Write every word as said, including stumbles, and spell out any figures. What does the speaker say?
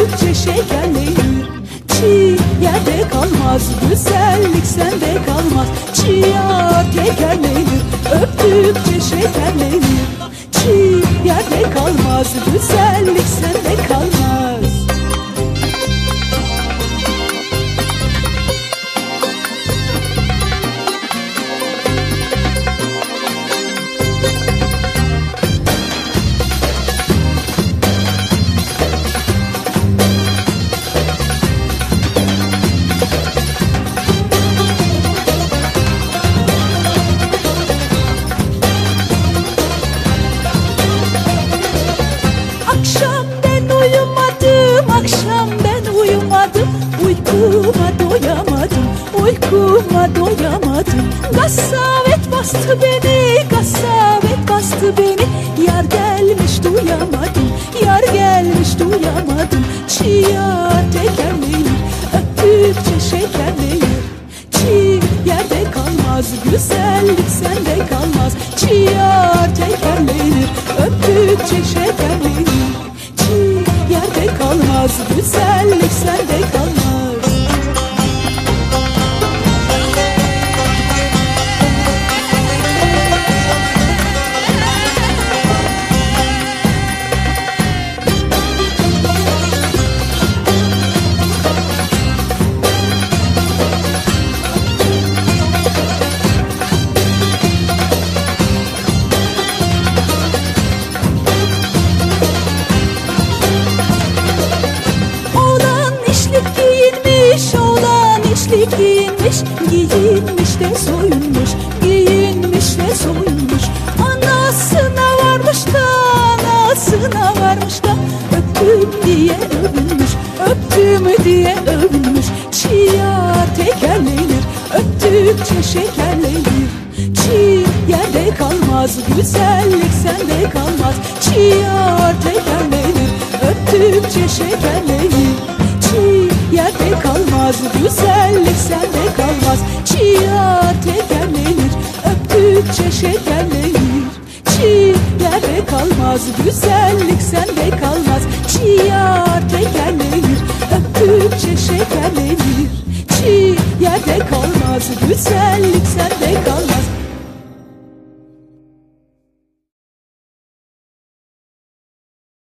öptükçe şekerlenir. Çiğ yerde kalmaz, güzellik sende kalmaz. Çiğ tekerlenir, öptükçe şekerlenir. Çiğ yerde kalmaz, güzellik sende kalmaz. Akşam ben uyumadım, akşam ben uyumadım. Uykuma doyamadım, uykuma doyamadım. Gasavet bastı beni, gasavet bastı beni. Yar gelmiş duyamadım, yar gelmiş duyamadım. Çiğ tekerlenir, öptükçe şekerlenir. Çiğ yerde kalmaz, güzellik sende kalmaz. Çiğ tekerlenir, öptükçe şekerlenir. Çiğ yerde kalmaz, güzellik sende kalmaz. Giyinmiş, giyinmiş de soyunmuş, giyinmiş de soyunmuş. Anasına varmış da, anasına varmış da. Öptüm diye övünmüş, öptüm diye övünmüş. Çiğ tekerlenir, öptükçe şekerlenir. Çiğ yerde kalmaz, güzellik sende kalmaz. Çiğ tekerlenir, öptükçe şekerlenir. Çiğ yerde kalmaz, güzellik sende kalmaz. Çiğ tekerlenir, öptükçe şekerlenir. Çiğ yerde kalmaz, güzellik sende kalmaz. Çiğ tekerlenir, öptükçe şekerlenir. Çiğ yerde kalmaz, güzellik sende kalmaz.